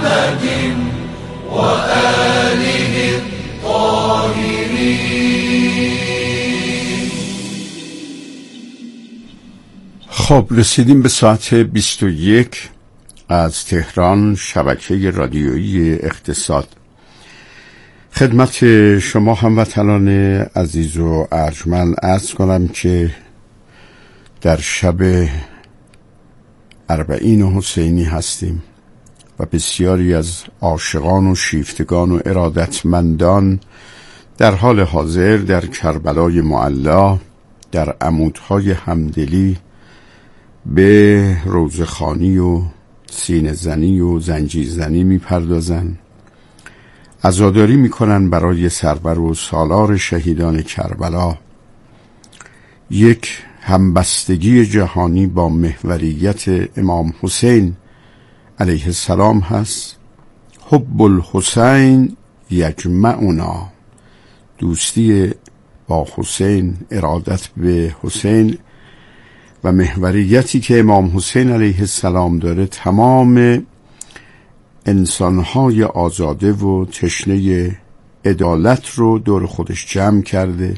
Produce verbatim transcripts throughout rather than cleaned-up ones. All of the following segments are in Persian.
محمد وآله الطاهرين. خب رسیدیم به ساعت بیست و یک از تهران، شبکه رادیویی اقتصاد. خدمت شما هموطنان عزیز و ارجمند عرض کنم که در شب اربعین حسینی هستیم و بسیاری از عاشقان و شیفتگان و ارادتمندان در حال حاضر در کربلای معلی در عمودهای همدلی به روزخوانی و سینه زنی و زنجیر زنی می پردازن، عزاداری می کنن برای سربر و سالار شهیدان کربلا. یک همبستگی جهانی با محوریت امام حسین علیه السلام هست. حب الحسین یجمعنا، دوستی با حسین، ارادت به حسین و محوریتی که امام حسین علیه السلام داره تمام انسانهای آزاده و تشنه عدالت رو دور خودش جمع کرده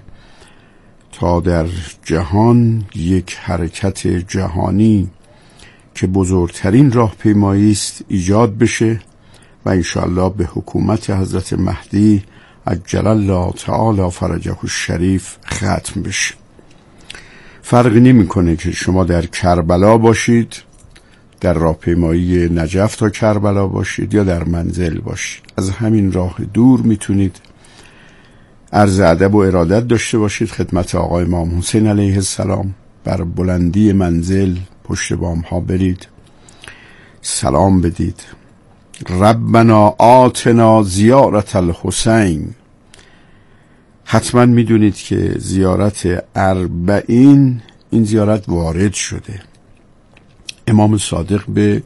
تا در جهان یک حرکت جهانی که بزرگترین راهپیمایی است ایجاد بشه و انشاءالله به حکومت حضرت مهدی عجل الله تعالی فرجه الشریف ختم بشه. فرقی نمی‌کنه که شما در کربلا باشید، در راهپیمایی نجف تا کربلا باشید یا در منزل باشید. از همین راه دور میتونید عرض ادب و ارادت داشته باشید خدمت آقای امام حسین علیه السلام. بر بلندی منزل پشت بام ها برید، سلام بدید. ربنا آتنا زیارت الحسین. حتما میدونید که زیارت اربعین این زیارت وارد شده. امام صادق به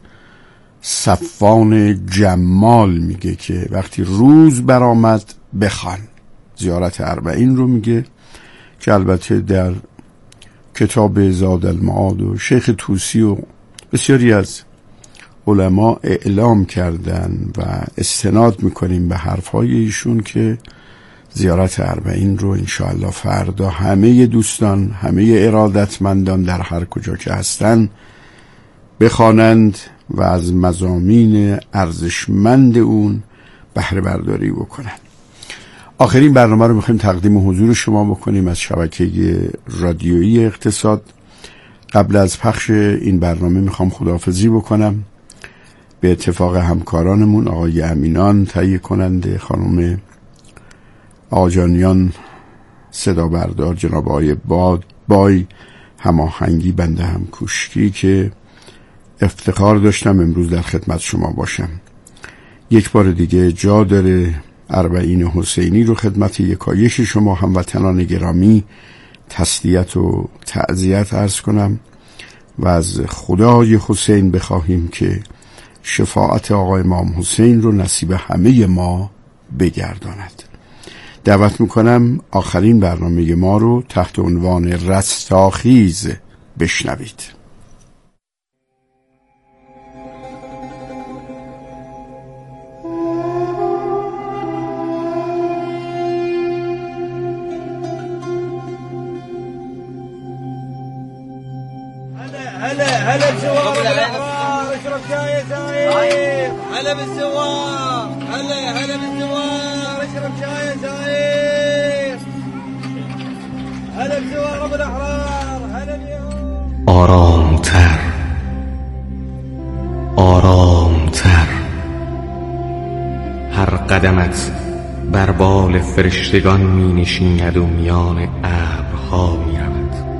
صفوان جمال میگه که وقتی روز برآمد بخوان. زیارت اربعین رو میگه که البته در کتاب زاد المعاد و شیخ طوسی و بسیاری از علما اعلام کردن و استناد میکنیم به حرفهای ایشون که زیارت اربعین رو انشاءالله فردا همه دوستان، همه ارادتمندان در هر کجا که هستن بخوانند و از مضامین ارزشمند اون بهره برداری بکنند. آخرین برنامه رو میخوایم تقدیم حضور شما بکنیم از شبکه رادیویی اقتصاد. قبل از پخش این برنامه میخوام خداحافظی بکنم. به اتفاق همکارانمون آقای امینان تهیه کننده، خانم آجانیان صدا بردار، جناب آقای باد بای هماهنگی، بنده هم کوشکی که افتخار داشتم امروز در خدمت شما باشم. یک بار دیگه جا داره اربعین حسینی رو خدمت یکایک شما هموطنان گرامی تسلیت و تعزیت عرض کنم و از خدای حسین بخواهیم که شفاعت آقای امام حسین رو نصیب همه ما بگرداند. دعوت میکنم آخرین برنامه ما رو تحت عنوان رستاخیز بشنوید. هلا هلا بزوار الأحرار، اشرب شاي زايد. هلا بالزوار، هلا هلا بالزوار، اشرب شاي زايد. هلا بزوار ابو الأحرار، هلا بيهم. آرامتر، آرامتر، هر قدمت بر بال فرشتگان می نشیند و میان ابرها می رود.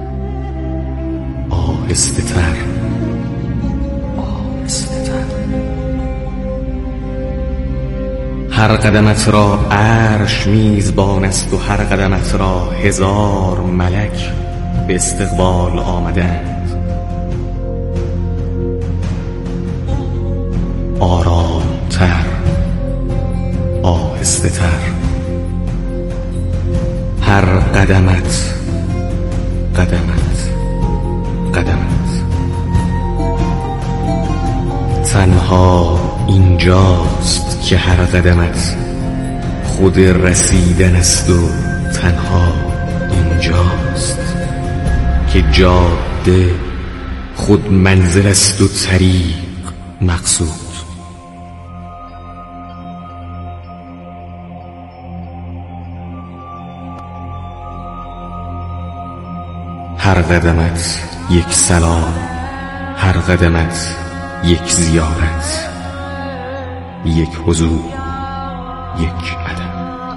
آهسته تر، آهسته تر، هر قدمت را عرش میزبان است و هر قدمت را هزار ملک به استقبال آمدند. آرامتر، آهسته تر، هر قدمت قدمت قدمت تنها اینجاست که هر قدمت خود رسیدن است و تنها اینجاست که جاده خود منزل است و طریق مقصود. هر قدمت یک سلام، هر قدمت یک زیارت، یک حضور، یک عدم.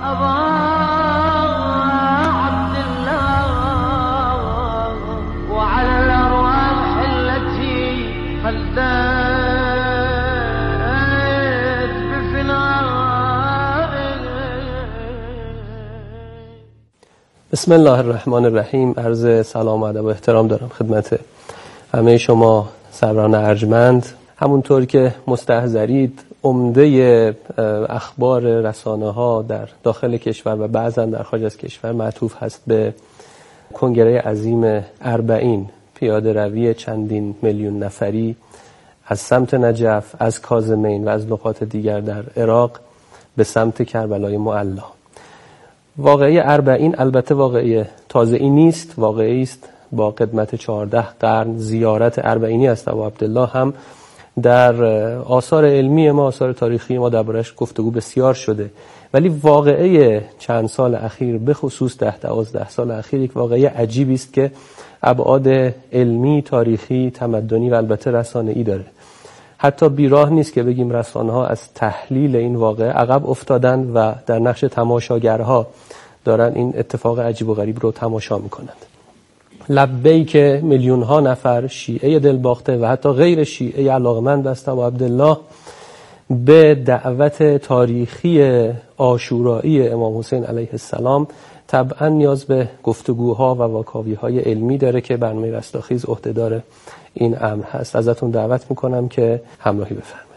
بسم الله الرحمن الرحیم. عرض سلام و ادب و احترام دارم خدمت همه شما سروران ارجمند. همونطور که مستحضرید عمده اخبار رسانه ها در داخل کشور و بعضا در خارج از کشور معطوف هست به کنگره عظیم اربعین، پیاده روی چندین میلیون نفری از سمت نجف، از کاظمین و از نقاط دیگر در عراق به سمت کربلای معلی. واقعه اربعین البته واقعه تازه‌ای نیست، واقعی است با قدمت چهارده قرن. زیارت اربعینی است ابا عبدالله هم در آثار علمی ما، آثار تاریخی ما دربارش گفتگو بسیار شده، ولی واقعه چند سال اخیر به خصوص ده دوازده سال اخیر یک واقعه عجیبی است که ابعاد علمی، تاریخی، تمدنی و البته رسانه‌ای داره. حتی بیراه نیست که بگیم رسانه‌ها از تحلیل این واقعه عقب افتادن و در نقش تماشاگرها دارن این اتفاق عجیب و غریب رو تماشا میکنند. لبیک میلیون ها نفر شیعه دلباخته و حتی غیر شیعه علاقمند است ابا عبدالله به دعوت تاریخی عاشورایی امام حسین علیه السلام طبعا نیاز به گفتگوها و واکاوی‌های علمی داره که برنامه رستاخیز عهدهدار این امر هست. ازتون دعوت میکنم که همراهی بفرمایید.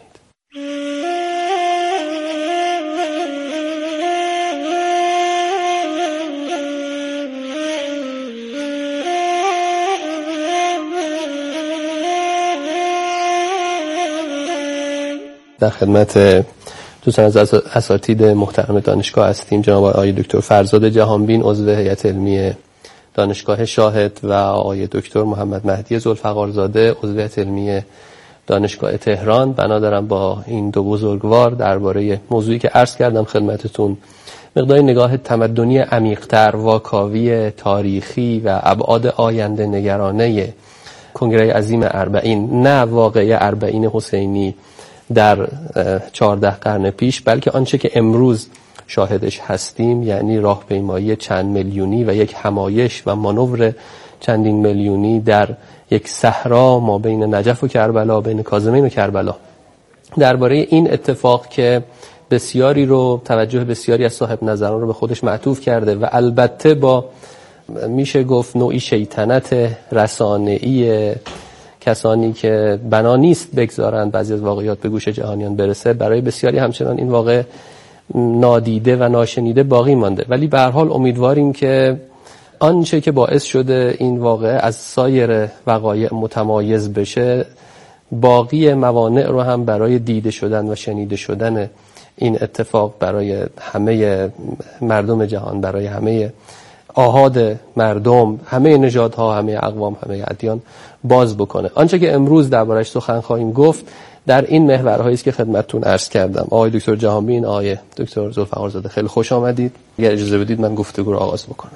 در خدمت دوستان از اساتید محترم دانشگاه هستیم، جناب آقای دکتر فرزاد جهانبین عضو هیئت علمی دانشگاه شاهد و آقای دکتر محمد مهدی ذوالفقارزاده عضو هیئت علمی دانشگاه تهران. بنا دارم با این دو بزرگوار درباره موضوعی که عرض کردم خدمتتون مقدار نگاه تمدنی عمیق‌تر، واکاوی تاریخی و ابعاد آینده نگرانه کنگره عظیم اربعین، نه واقعه اربعین حسینی در چهارده قرن پیش، بلکه آنچه که امروز شاهدش هستیم، یعنی راهپیمایی چند میلیونی و یک همایش و مانور چندین میلیونی در یک صحرا ما بین نجف و کربلا، بین کاظمین و کربلا. درباره این اتفاق که بسیاری رو توجه بسیاری از صاحب نظران رو به خودش معطوف کرده و البته با میشه گفت نوعی شیطنت رسانه‌ای کسانی که بنا نیست بگذارند بعضی از واقعیات به گوش جهانیان برسه، برای بسیاری همچنان این واقع نادیده و ناشنیده باقی مانده. ولی به هر حال امیدواریم که آنچه که باعث شده این واقعه از سایر وقایع متمایز بشه، باقی موانع رو هم برای دیده شدن و شنیده شدن این اتفاق برای همه مردم جهان، برای همه آحاد مردم، همه نژادها، همه اقوام، همه ادیان باز بکنه. آنچه که امروز دربارش سخن خواهیم گفت در این محورهایی است که خدمتتون عرض کردم. آقای دکتر جهانبین، آقای دکتر ذوالفقارزاده، خیلی خوش آمدید. اگر اجازه بدید من گفتگو رو آغاز بکنم.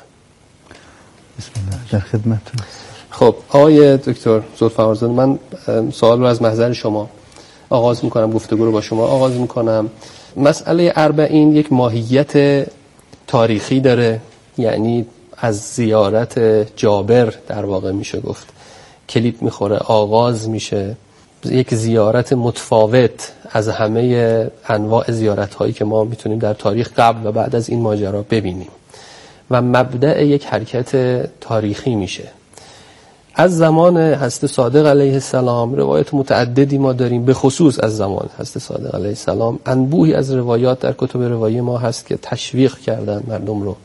بسم الله، در خدمتتون. خب آقای دکتر ذوالفقارزاده، من سوال رو از محضر شما آغاز میکنم، گفتگو رو با شما آغاز میکنم. مسئله اربعین یک ماهیت تاریخی داره، یعنی از زیارت جابر در واقع میشه گفت کلید میخوره، آغاز میشه یک زیارت متفاوت از همه انواع زیارت هایی که ما میتونیم در تاریخ قبل و بعد از این ماجرا ببینیم و مبدأ یک حرکت تاریخی میشه. از زمان حضرت صادق علیه السلام روایت متعددی ما داریم، به خصوص از زمان حضرت صادق علیه السلام انبوهی از روایات در کتب روایی ما هست که تشویق کردن مردم رو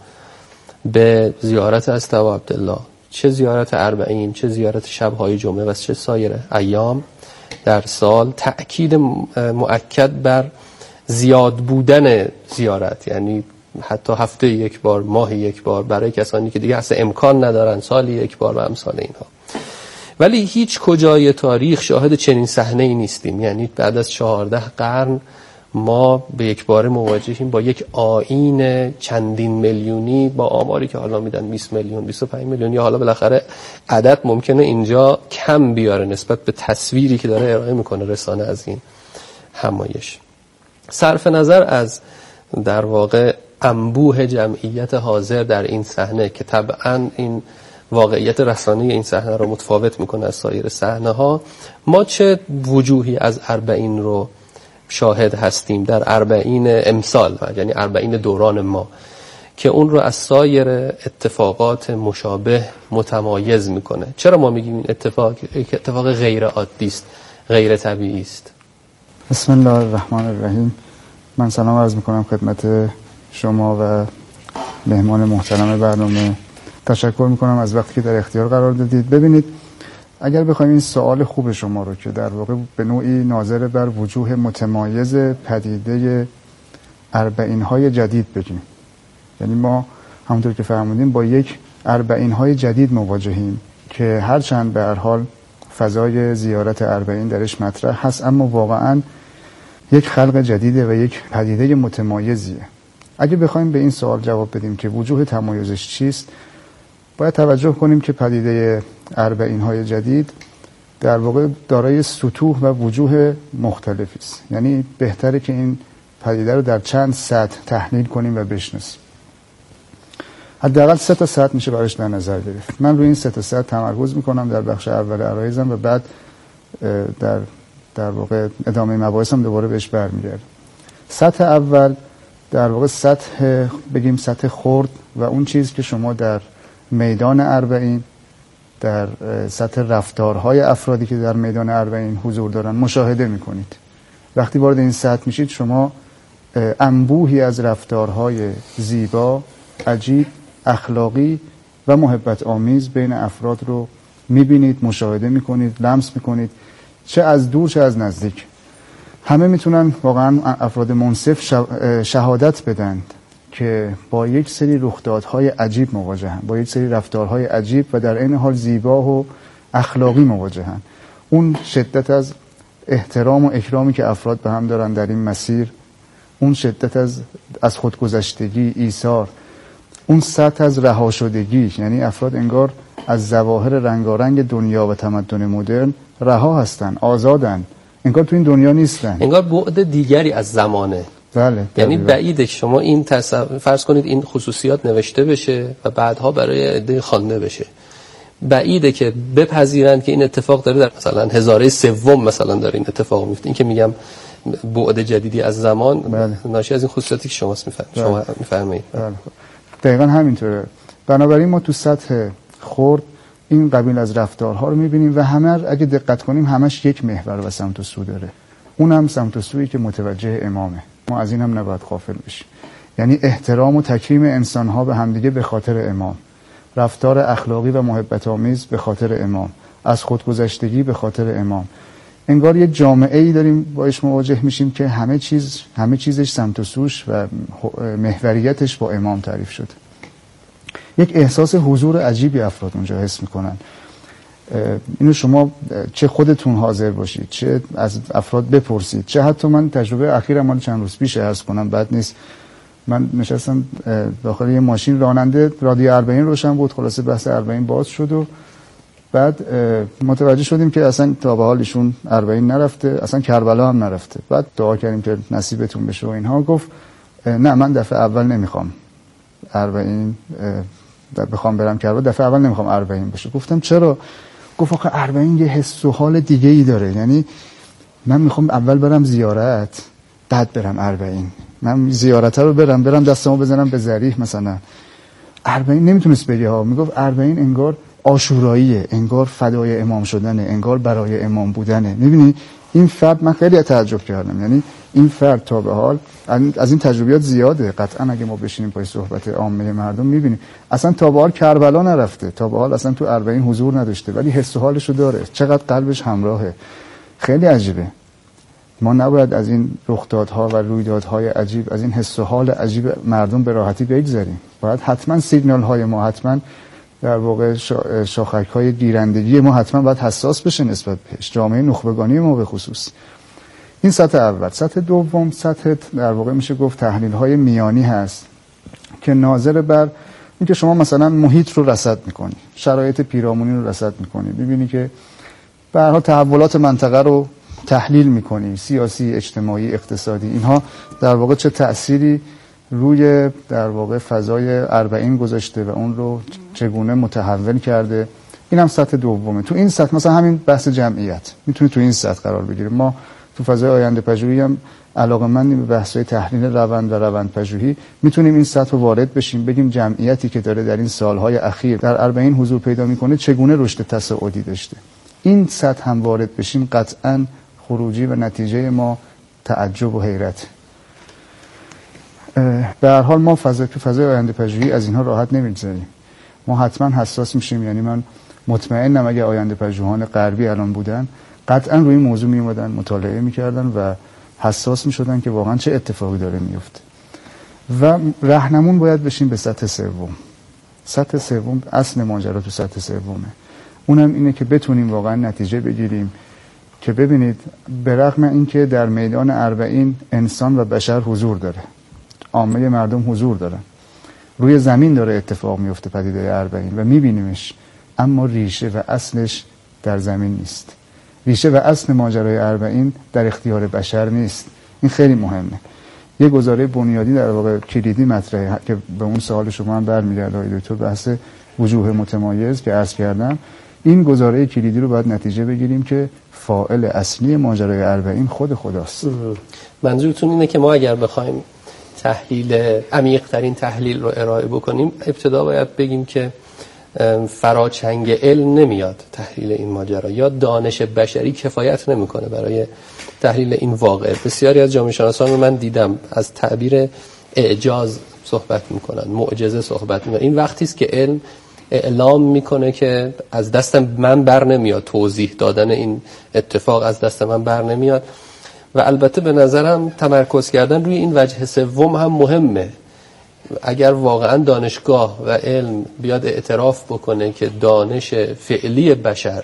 به زیارت حضرت ابا عبدالله، چه زیارت اربعین، چه زیارت شب‌های جمعه و چه سایر ایام. در سال، تأکید مؤکد بر زیاد بودن زیارت، یعنی حتی هفته یک بار، ماه یک بار، برای کسانی که دیگه اصلا امکان ندارن سالی یک بار و امثال اینها. ولی هیچ کجای تاریخ شاهد چنین صحنه‌ای نیستیم. یعنی بعد از چهارده قرن ما به یک بار مواجهیم با یک آیین چندین میلیونی، با آماری که حالا میدن بیست میلیون، بیست و پنج میلیون، یا حالا بالاخره عدد ممکنه اینجا کم بیاره نسبت به تصویری که داره ارائه میکنه رسانه از این همایش. صرف نظر از در واقع انبوه جمعیت حاضر در این صحنه که طبعاً این واقعیت رسانه‌ای این صحنه رو متفاوت میکنه از سایر صحنه‌ها، ما چه وجوهی از اربعین رو شاهد هستیم در اربعین امسال، یعنی اربعین دوران ما، که اون رو از سایر اتفاقات مشابه متمایز میکنه؟ چرا ما میگیم این اتفاق اتفاق غیر عادی است، غیر طبیعی است؟ بسم الله الرحمن الرحیم. من سلام عرض میکنم خدمت شما و مهمان محترم برنامه. تشکر میکنم از وقتی که در اختیار قرار دادید. ببینید، اگر بخوایم این سوال خوب شما رو که در واقع به نوعی ناظر بر وجوه متمایز پدیده اربعین‌های جدید بگیم، یعنی ما همونطور که فرمودیم با یک اربعین‌های جدید مواجهیم که هرچند به هر حال فضای زیارت اربعین درش مطرح هست، اما واقعاً یک خلق جدیده و یک پدیده متمایزیه. اگه بخوایم به این سوال جواب بدیم که وجوه تمایزش چیست، باید توجه کنیم که پدیده اربعین‌های جدید در واقع دارای سطوح و وجوه مختلفی است. یعنی بهتره که این پدیده رو در چند سطح تحلیل کنیم و بشناسیم. حداقل سه تا سطح میشه براش در نظر گرفت. من روی این سه تا سطح تمرکز میکنم در بخش اول عرایزم و بعد در در واقع ادامه مباحثم دوباره بهش برمیگردم. سطح اول در واقع سطح بگیم سطح خرد و اون چیز که شما در میدان اربعین، در سطح رفتارهای افرادی که در میدان اربعین حضور دارن مشاهده میکنید. وقتی وارد این سطح میشید شما انبوهی از رفتارهای زیبا، عجیب، اخلاقی و محبت آمیز بین افراد رو میبینید، مشاهده میکنید، لمس میکنید، چه از دور چه از نزدیک. همه میتونن واقعا افراد منصف شهادت بدن که با یک سری رخدادهای عجیب مواجهن، با یک سری رفتارهای عجیب و در این حال زیبا و اخلاقی مواجهن. اون شدت از احترام و اکرامی که افراد به هم دارن در این مسیر، اون شدت از از خودگذشتگی، ایثار، اون سطح از رها شدگی، یعنی افراد انگار از ظواهر رنگارنگ دنیا و تمدن مدرن رها هستن، آزادن، انگار تو این دنیا نیستن، انگار بعد دیگری از زمانه. بله، یعنی بعیده شما این تصور فرض کنید این خصوصیات نوشته بشه و بعدها برای عده خوانده بشه، بعیده که بپذیرن که این اتفاق داره در مثلا هزاره سوم مثلا داره این اتفاق میفته. این که میگم بعد جدیدی از زمان، بله، ناشی از این خصوصیاتی که شما میفرمایید. بله. شما میفرمایید. بله. دقیقاً همینطوره. بنابراین ما تو سطح خرد این قبیل از رفتارها رو میبینیم و همه اگه دقت کنیم همش یک محور و سمت و سو داره. اونم سمت و سویی که متوجه امامه. ما از این هم نباید غافل بشیم. یعنی احترام و تکریم انسان‌ها به همدیگه به خاطر امام، رفتار اخلاقی و محبت آمیز به خاطر امام، از خودگذشتگی به خاطر امام. انگار یک جامعه‌ای داریم باش مواجه میشیم که همه چیز همه چیزش سمت و سوش و محوریتش با امام تعریف شده. یک احساس حضور عجیبی افراد اونجا حس میکنن. اینو شما چه خودتون حاضر باشید، چه از افراد بپرسید، چه حتی من تجربه اخیرم مال چند روز پیش عرض کنم، بد نیست. من نشستم داخل یه ماشین، راننده رادیو اربعین روشن بود، خلاصه بحث اربعین باز شد و بعد متوجه شدیم که اصلا تا به حال ایشون اربعین نرفته، اصلا کربلا هم نرفته. بعد دعا کردیم که نصیبتون بشه و اینها. گفت نه من دفعه اول نمیخوام اربعین بخوام برم کربلا، دفعه اول نمیخوام اربعین بشه. گفتم چرا؟ گفت آخه اربعین یه حس و حال دیگه ای داره، یعنی من میخوام اول برم زیارت بعد برم اربعین، من زیارت رو برم برم دستمو بزنم به ذریح مثلا. اربعین نمیتونست بگه ها، میگفت اربعین انگار عاشوراییه، انگار فدای امام شدنه، انگار برای امام بودنه. میبینی این فرد، من خیلی تعجب کردم، یعنی این فرد تا به حال از این تجربیات زیاده. قطعا اگه ما بشینیم پای صحبت عامه مردم میبینیم اصلا تا به حال کربلا نرفته، تا به حال اصلا تو اربعین حضور نداشته، ولی حس و حالشو داره، چقدر قلبش همراهه، خیلی عجیبه. ما نباید از این رخدادها و رویدادهای عجیب، از این حس و حال عجیب مردم به راحتی بگذریم. باید حتما سیگنال های ما، حتما در واقع شاخک های گیرندگی ما حتما باید حساس بشه نسبت بهش، جامعه نخبگانی ما به خصوص. این سطح اول. سطح دوم، سطح در واقع میشه گفت تحلیل های میانی هست که ناظر بر اینکه شما مثلا محیط رو رصد میکنی، شرایط پیرامونی رو رصد میکنی، ببینی که به هر حال تحولات منطقه رو تحلیل میکنی، سیاسی، اجتماعی، اقتصادی، اینها در واقع چه تأثیری روی در واقع فضای اربعین گذاشته و اون رو چگونه متحول کرده. این هم سطح دومه. تو این سطح مثلا همین بحث جمعیت میتونه تو این سطح قرار بگیره. ما تو فضای آینده پژوهی هم علاقه‌مندیم به بحث‌های تحلیل روند و روند پژوهی، میتونیم این سطح رو وارد بشیم، بگیم جمعیتی که داره در این سالهای اخیر در اربعین حضور پیدا میکنه چگونه رشد تصاعدی داشته. این سطح هم وارد بشیم قطعاً خروجی و نتیجه ما تعجب و حیرت. به هر حال ما فضای تو فضای آینده پژوهی از اینها راحت نمیگذریم. ما حتما حساس میشیم. یعنی من مطمئنم اگه آینده پژوهان غربی الان بودن قطعا روی این موضوع می اومدن مطالعه میکردن و حساس میشدن که واقعا چه اتفاقی داره میفته. و راهنمون باید بشیم به سطح سوم. سطح سوم اصل ماجرا تو سطح سومه. اونم اینه که بتونیم واقعا نتیجه بگیریم که ببینید به رغم اینکه در میدان اربعین انسان و بشر حضور داره، عامه مردم حضور دارن، روی زمین داره اتفاق میفته پدیده اربعین و میبینیمش، اما ریشه و اصلش در زمین نیست. ریشه و اصل ماجرای اربعین در اختیار بشر نیست. این خیلی مهمه. یه گزاره بنیادی در واقع کلیدی مطرحه که به اون سوال شما هم برمیگرده آقای دکتر، بحث وجوه متمایز که عرض کردم. این گزاره کلیدی رو باید نتیجه بگیریم که فاعل اصلی ماجرای اربعین خود خداست. منظورتون اینه که ما اگر بخوایم تحلیل عمیق‌ترین تحلیل رو ارائه بکنیم، ابتدا باید بگیم که فراچنگ علم نمیاد تحلیل این ماجرا، یا دانش بشری کفایت نمیکنه برای تحلیل این واقعه. بسیاری از جامعه شناسان رو من دیدم از تعبیر اعجاز صحبت میکنن، معجزه صحبت میکنن. این وقتی است که علم اعلام میکنه که از دست من بر نمیاد، توضیح دادن این اتفاق از دست من بر نمیاد. و البته به نظرم تمرکز کردن روی این وجه سوم هم مهمه. اگر واقعا دانشگاه و علم بیاد اعتراف بکنه که دانش فعلی بشر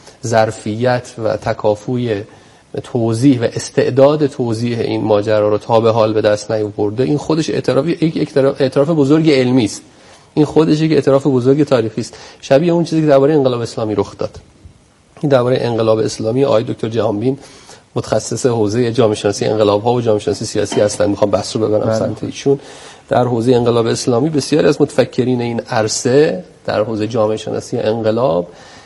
ظرفیت و تکافوی توضیح و استعداد توضیح این ماجرا رو تا به حال به دست نیاورده، این خودش اعتراف یک اعتراف بزرگ علمی است. این خودش یک اعتراف بزرگ تاریخی است، شبیه اون چیزی که درباره انقلاب اسلامی رخ داد. این درباره انقلاب اسلامی آقای دکتر جهانبین متخصص حوزه جامعه شناسی انقلاب‌ها و جامعه شناسی سیاسی هستن، میخوام بحث رو ببرم سمت ایشون. در حوزه انقلاب اسلامی بسیاری از متفکرین این عرصه در حوزه جامعه شناسی انقلاب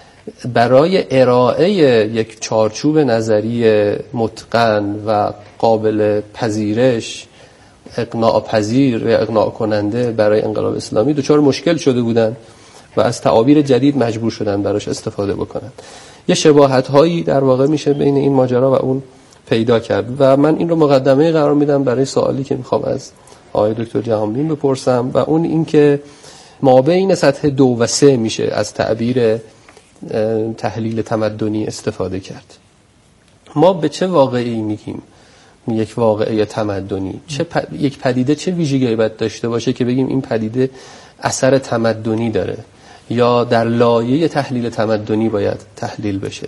برای ارائه یک چارچوب نظری متقن و قابل پذیرش، اقناع پذیر و اقناع کننده برای انقلاب اسلامی دچار مشکل شده بودند و از تعابیر جدید مجبور شدن براش استفاده بکنن. یه شباهت هایی در واقع میشه بین این ماجرا و اون پیدا کرد و من این رو مقدمه قرار میدم برای سوالی که میخوام از آقای دکتر جهانبین بپرسم و اون این که ما بین سطح دو و سه میشه از تعبیر تحلیل تمدنی استفاده کرد. ما به چه واقعی میگیم یک واقعه تمدنی؟ چه پ... یک پدیده چه ویژگی باید داشته باشه که بگیم این پدیده اثر تمدنی داره یا در لایه تحلیل تمدنی باید تحلیل بشه؟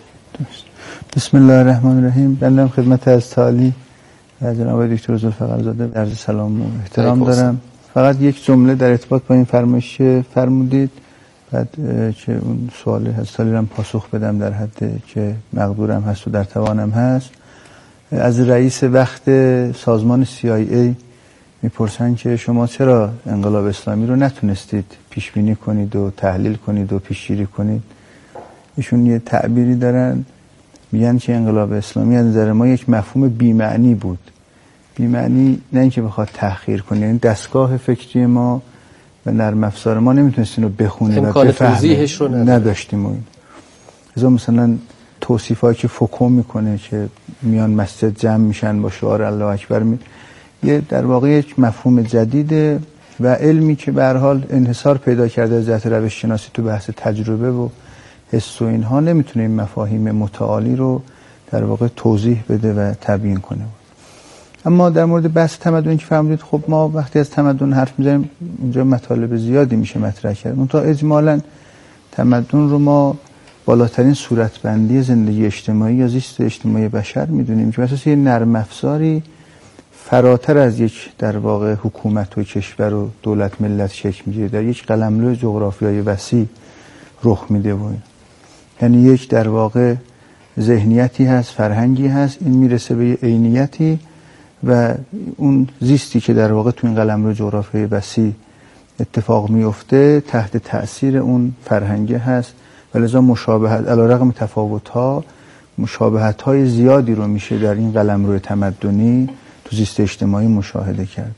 بسم الله الرحمن الرحیم. بنده خدمت از تعالی از جناب دکتر ذوالفقرزاده عرض سلام و احترام دارم. فقط یک جمله در ارتباط با این فرمایش فرمودید، بعد که اون سوال هست سالی رو پاسخ بدم در حد که مقدورم هست و در توانم هست. از رئیس وقت سازمان سی آی ای میپرسن که شما چرا انقلاب اسلامی رو نتونستید پیش بینی کنید و تحلیل کنید و پیشگیری کنید؟ ایشون یه تعبیری دارن، میگن که انقلاب اسلامی از نظر ما یک مفهوم بی‌معنی بود. بی‌معنی نه اینکه بخواد تحقیر کنه، یعنی دستگاه فکری ما و نرم افزار ما نمیتونستین رو بخونید و بفهمید، نداشتیم. و این ازا مثلا توصیفایی که فوکو میکنه که میان مسجد جمع میشن با شعار الله اکبر می... یه در واقع یک مفهوم جدیده و علمی که به هر حال انحصار پیدا کرده از جهت روش شناسی تو بحث تجربه و حس و اینها نمیتونه این مفاهیم متعالی رو در واقع توضیح بده و تبیین کنه. اما در مورد بحث تمدن که فرمودید، خب ما وقتی از تمدن حرف میزنیم اینجا مطالب زیادی میشه مطرح کرد. منتها اجمالاً تمدن رو ما بالاترین صورتبندی زندگی اجتماعی یا زیست اجتماعی بشر میدونیم که اساس یه نرم افزاری فراتر از یک در واقع حکومت و کشور و دولت ملت شکل میگیره، در یک قلمرو جغرافیایی وسیع رخ میده و یعنی یک در واقع ذهنیتی هست، فرهنگی هست، این میرسه به عینیتی و اون زیستی که در واقع تو این قلمرو جغرافیایی وسیع اتفاق میفته تحت تأثیر اون فرهنگه هست و لذا مشابهت علیرغم تفاوت‌ها مشابهت‌های زیادی رو میشه در این قلمرو تمدنی تو زیست اجتماعی مشاهده کرد.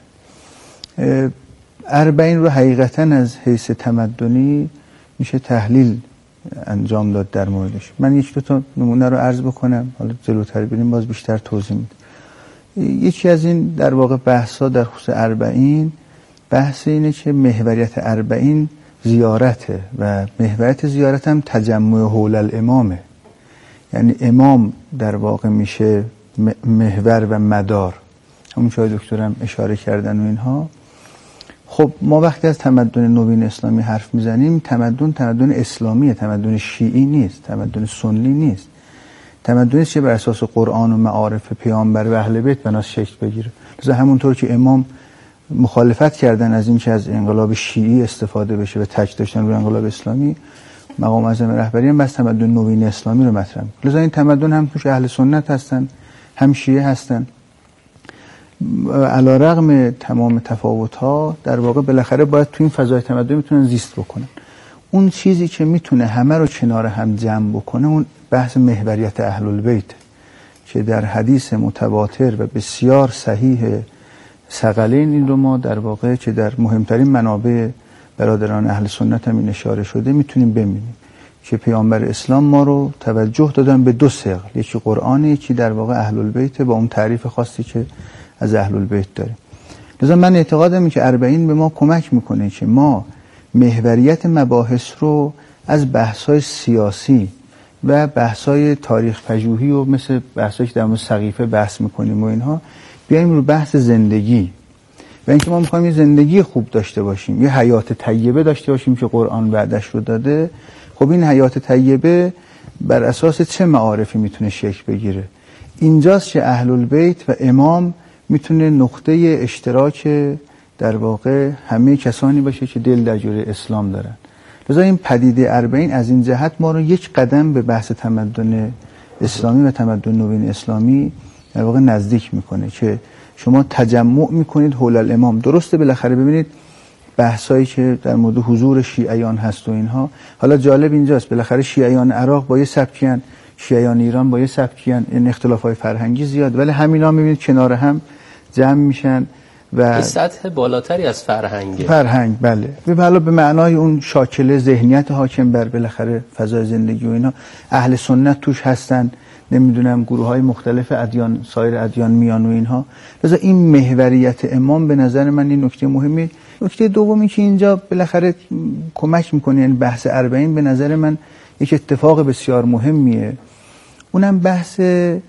اربعین رو حقیقتاً از حیث تمدنی میشه تحلیل انجام داد در موردش. من یک دو تا نمونه رو عرض بکنم، حالا جلوتر بریم باز بیشتر توضیح میدم. یکی از این در واقع بحث‌ها در خصوص اربعین بحث اینه که محوریت اربعین زیارته و محوریت زیارت هم تجمع حول الامامه، یعنی امام در واقع میشه محور و مدار، همون چه دکترم اشاره کردن و اینها. خب ما وقتی از تمدن نوین اسلامی حرف میزنیم، تمدن تمدن اسلامیه، تمدن شیعی نیست، تمدن سنی نیست، تمدنی است که بر اساس قرآن و معارف پیامبر و اهل بیت بناس شکل بگیره. لذا همونطور که امام مخالفت کردن از این که از انقلاب شیعی استفاده بشه و تاکید داشتن روی انقلاب اسلامی، مقام اعظم رهبری هم بس تمدن نوین اسلامی رو مطرح می‌کنه. لذا این تمدن هم توش اهل سنت هستن، هم شیعه هستن. علیرغم تمام تفاوت‌ها در واقع بالاخره باید تو این فضای تمدن میتونن زیست بکنن. اون چیزی که میتونه همه رو کنار هم جمع بکنه اون بحث محوریت اهل البیت که در حدیث متواتر و بسیار صحیح ثقلین این رو ما در واقع که در مهمترین منابع برادران اهل سنت هم این اشاره شده میتونیم ببینیم که پیامبر اسلام ما رو توجه دادن به دو ثقل، یکی قرآن، یکی در واقع اهل البیت با اون تعریف خاصی که از اهل البیت داریم. لذا من اعتقادم اینه که اربعین به ما کمک میکنه که ما محوریت مباحث رو از بحث‌های سیاسی و بحث‌های تاریخ پژوهی و مثل بحثایی که در مورد سقیفه بحث میکنیم و اینها بیایم رو بحث زندگی و اینکه ما میخوایم یه زندگی خوب داشته باشیم، یه حیات طیبه داشته باشیم که قرآن وعدش رو داده. خب این حیات طیبه بر اساس چه معارفی میتونه شکل بگیره؟ اینجاست که اهل البیت و امام میتونه نقطه اشتراک در واقع همه کسانی باشه که دل در جوره اسلام دارن. لذا این پدیده اربعین از این جهت ما رو یک قدم به بحث تمدن اسلامی و تمدن نوین اسلامی در واقع نزدیک میکنه که شما تجمع میکنید حول الامام. درسته بالاخره ببینید بحثایی که در مورد حضور شیعیان هست و اینها، حالا جالب اینجاست بالاخره شیعیان عراق با یه سبکیان، شیعیان ایران با یه سبکیان، این اختلافات فرهنگی زیاد ولی همینا میبینید کنار هم جمع میشن و سطح بالاتری از فرهنگه. فرهنگ بله. به حالا به معنای اون شاکله ذهنیت حاکم بر بالاخره فضای زندگی و اینا، اهل سنت توش هستن، نمیدونم گروه های مختلف ادیان، سایر ادیان میان و اینها. لذا این محوریت امام به نظر من این نکته مهمی. نکته دومی که اینجا بالاخره کمک میکنه، یعنی بحث اربعین به نظر من یک اتفاق بسیار مهمیه، اونم بحث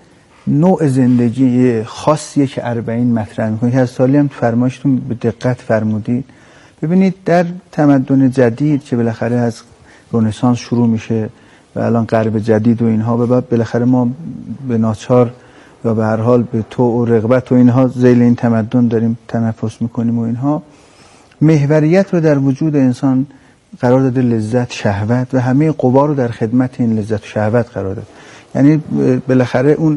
نوع زندگی خاصیه که اربعین مطرح میکنه که از سالی هم فرمایشتون به دقت فرمودید. ببینید در تمدن جدید که بالاخره از رنسانس شروع میشه و الان غرب جدید و اینها و بعد بالاخره ما به ناچار یا به هر حال به تو و رغبت و اینها ذیل این تمدن داریم تنفس میکنیم و اینها، محوریت رو در وجود انسان قرار داده لذت، شهوت و همه قوا رو در خدمت این لذت و شهوت قرار داد. یعنی بالاخره اون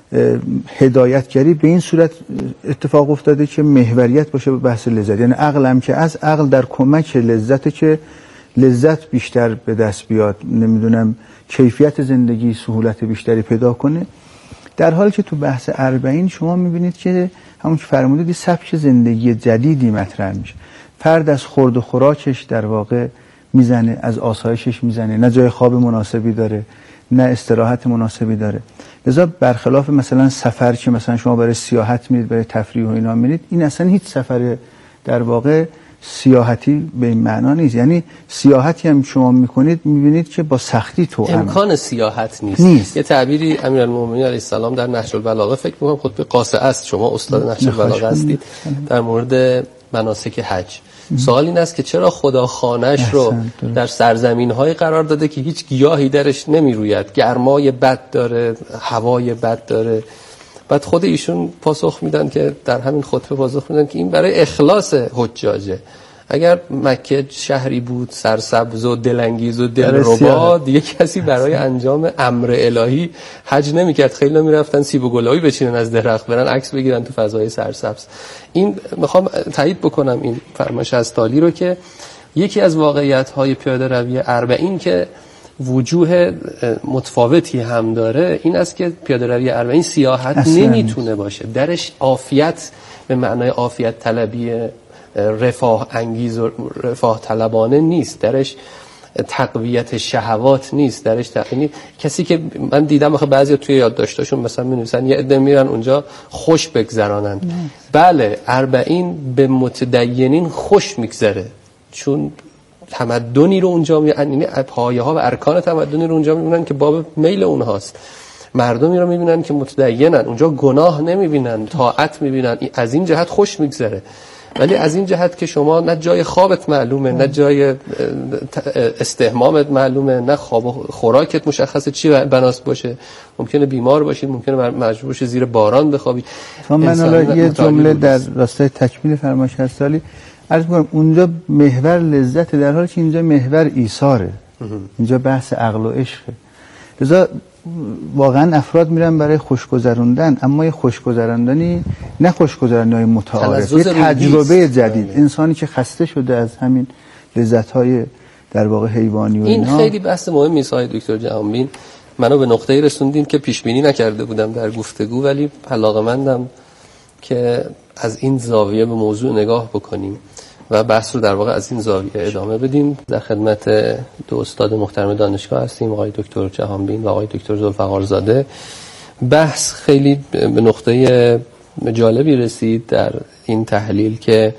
هدایتگری به این صورت اتفاق افتاده که محوریت باشه به بحث لذت، یعنی عقل هم که از عقل در کمک لذت که لذت بیشتر به دست بیاد، نمیدونم کیفیت زندگی سهولت بیشتری پیدا کنه. در حالی که تو بحث اربعین شما میبینید که همون که فرمودید سبک زندگی جدیدی مطرح میشه. فرد از خورد و خوراکش در واقع میزنه، از آسایشش میزنه، نه جای خواب مناسبی داره، نه استراحت مناسبی داره. لذا برخلاف مثلا سفر که مثلا شما برای سیاحت میرید، برای تفریح و اینا میرید، این اصلا هیچ سفر در واقع سیاحتی به این معنا نیست. یعنی سیاحتی هم شما میکنید میبینید که با سختی تو امکان سیاحت نیست. نیست. یه تعبیری امیرالمومنین علیه السلام در نهج البلاغه فکر میکنم خطبه قاصعه است، شما استاد نهج البلاغه هستید، در مورد مناسک حج سوال این است که چرا خدا خانه‌اش رو در سرزمین‌های قرار داده که هیچ گیاهی درش نمیروید، گرمای بد داره، هوای بد داره. بعد خود ایشون پاسخ میدن که در همین خطبه پاسخ میدن که این برای اخلاص حجاجه. اگر مکه شهری بود سرسبز و دلانگیز و دلربا، دیگه کسی برای انجام امر الهی حج نمیکرد. خیلی میرفتن سیب و گلابی بچینن از درخت، برن عکس بگیرن تو فضای سرسبز. این میخوام تایید بکنم این فرمایش از تالی رو که یکی از واقعیت‌های پیاده روی اربعین که وجوه متفاوتی هم داره این است که پیاده روی اربعین سیاحت نمیتونه باشه، درش عافیت به معنای عافیت طلبی رفاه انگیز و رفاه طلبانه نیست، درش تقویت شهوات نیست، درش ت... یعنی کسی که من دیدم آخه بعضیا توی یادداشتاشون مثلا می‌نویسن یه عده میرن اونجا خوش بگذرانن. بله، اربعین به متدینین خوش میگذره چون تمدنی رو اونجا می یعنی پایه‌ها و ارکان تمدنی رو اونجا می‌بینن که باب میل اونهاست. مردمی رو می‌بینن که متدینن، اونجا گناه نمی‌بینن، طاعت می‌بینن، از این جهت خوش میگذره. ولی از این جهت که شما نه جای خوابت معلومه، نه جای استحمامت معلومه، نه خواب و خوراکت مشخصه چی بناست باشه، ممکنه بیمار باشید، ممکنه مجبور باشید زیر باران بخوابید. من حالا یه جمله در راستای تکمیل فرمایش هستالی عرض می‌کنم، اونجا محور لذت در حالی که اینجا محور ایثاره، اینجا بحث عقل و عشقه. لذا واقعا افراد میرن برای خوشگذروندن، اما یه خوشگذراندنی نه خوشگذراندنی متعارف، یه تجربه جدید. انسانی که خسته شده از همین لذت‌های در واقع حیوانی و این اینا. خیلی بحث مهمی است های دکتر جهانبین، منو به نقطه‌ای رسوندین که پیش بینی نکرده بودم در گفتگو، ولی علاقه‌مندم که از این زاویه به موضوع نگاه بکنیم و بحث رو در واقع از این زاویه ادامه بدیم. در خدمت دو استاد محترم دانشگاه هستیم، آقای دکتر جهانبین و آقای دکتر ذوالفقارزاده. بحث خیلی به نقطه جالبی رسید در این تحلیل که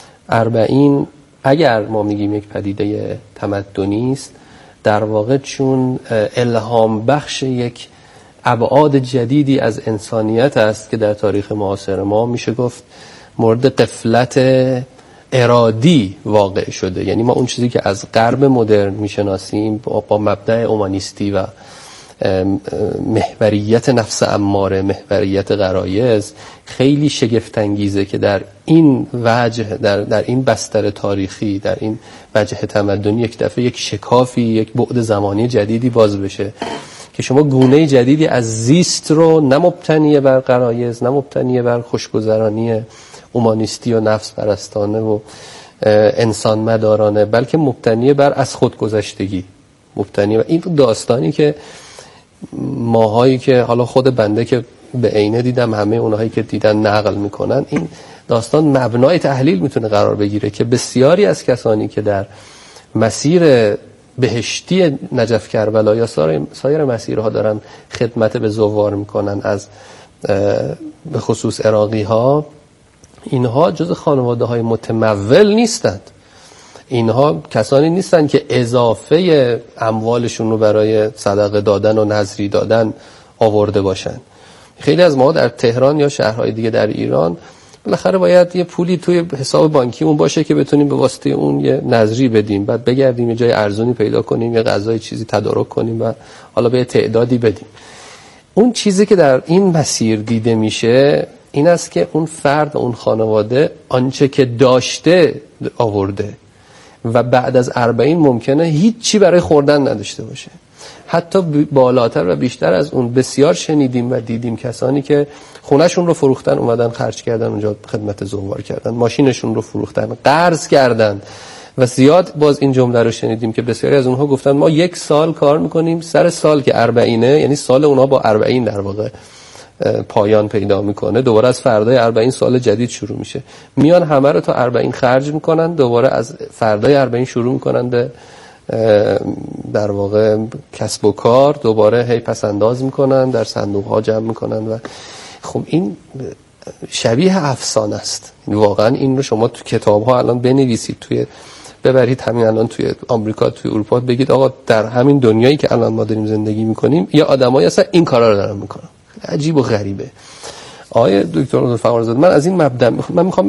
اربعین اگر ما میگیم یک پدیده تمدنی است، در واقع چون الهام بخش یک ابعاد جدیدی از انسانیت است که در تاریخ معاصر ما میشه گفت مورد غفلت ارادی واقع شده. یعنی ما اون چیزی که از غرب مدرن میشناسیم با, با مبدأ اومانیستی و محوریت نفس اماره، محوریت غرایز، خیلی شگفت انگیزه که در این وجه در, در این بستر تاریخی، در این وجه تمدنی یک دفعه یک شکافی، یک بعد زمانی جدیدی باز بشه که شما گونه جدیدی از زیست رو نه مبتنی بر غرایز، نه مبتنی بر خوشگذرانی اومانیستی و نفس پرستانه و انسان مدارانه، بلکه مبتنی بر از خودگذشتگی، مبتنی بر این داستانی که ماهایی که حالا خود بنده که به عینه دیدم، همه اونهایی که دیدن نقل میکنن، این داستان مبنای تحلیل میتونه قرار بگیره که بسیاری از کسانی که در مسیر بهشتی نجف کربلا یا سایر مسیرها دارن خدمت به زوار میکنن، از به خصوص عراقی ها، اینها جز خانواده های متمول نیستند. اینها کسانی نیستند که اضافه اموالشون رو برای صدقه دادن و نذری دادن آورده باشن. خیلی از ما در تهران یا شهرهای دیگه در ایران بالاخره باید یه پولی توی حساب بانکیمون باشه که بتونیم به واسطه اون یه نذری بدیم، بعد بگردیم یه جای ارزونی پیدا کنیم، یه غذای چیزی تدارک کنیم و حالا به تعدادی بدیم. اون چیزی که در این مسیر دیده میشه این است که اون فرد و اون خانواده آنچه که داشته آورده و بعد از اربعین ممکنه هیچی برای خوردن نداشته باشه. حتی بالاتر و بیشتر از اون بسیار شنیدیم و دیدیم کسانی که خونهشون رو فروختن اومدن خرج کردن اونجا خدمت زوار کردن، ماشینشون رو فروختن، قرض کردن و زیاد باز این جمله رو شنیدیم که بسیاری از اونها گفتن ما یک سال کار میکنیم، سر سال که اربعینه، یعنی سال اونها با اربعین در واقع پایان پیدا میکنه، دوباره از فردای اربعین سال جدید شروع میشه، میان همه رو تا اربعین خرج میکنن، دوباره از فردای اربعین شروع میکنن به در واقع کسب و کار، دوباره هی پس انداز میکنن، در صندوق ها جمع میکنن و خب این شبیه افسانه است. واقعا این رو شما تو کتاب ها الان بنویسید، توی ببرید همین الان توی آمریکا، توی اروپا بگید آقا در همین دنیایی که الان ما داریم زندگی میکنیم یا آدمایی هستن این کارا رو دارن میکنن. عجیب و غریبه. آقای دکتر فرزاد، من از این مبدا من میخوام